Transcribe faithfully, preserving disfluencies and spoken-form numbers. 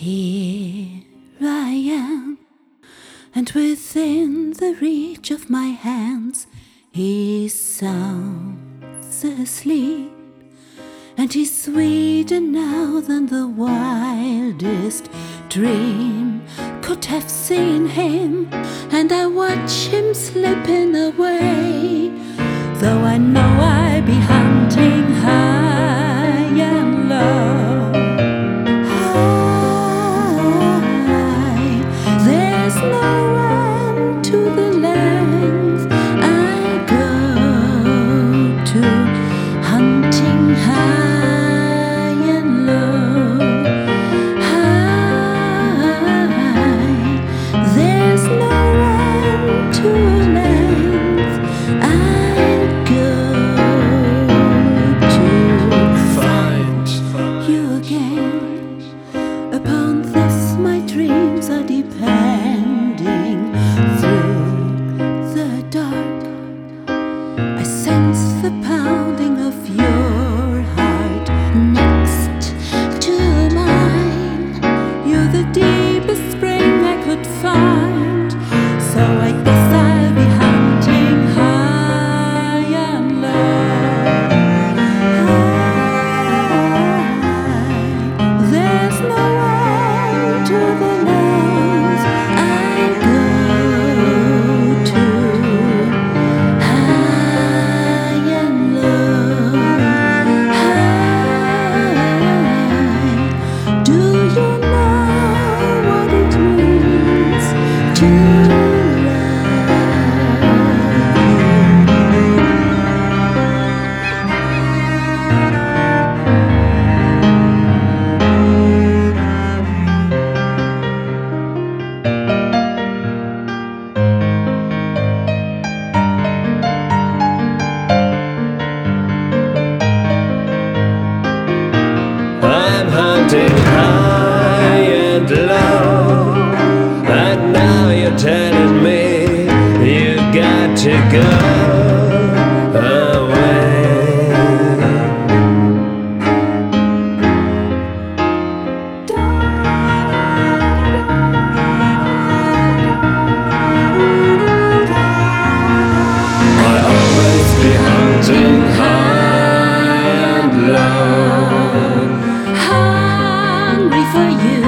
Here I am, and within the reach of my hands he's sound asleep, and he's sweeter now than the wildest dream could have seen him. And I watch him slipping away, though I know I be hunting high and low. Upon this my dreams are depending. Through the dark I sense the pounding of your heart next to mine. You're the deepest spring I could find, so I guess I'll be hunting high and low. Hunting high and low, and now you're telling me you got to go away. I'll always be hunting high and low, for you.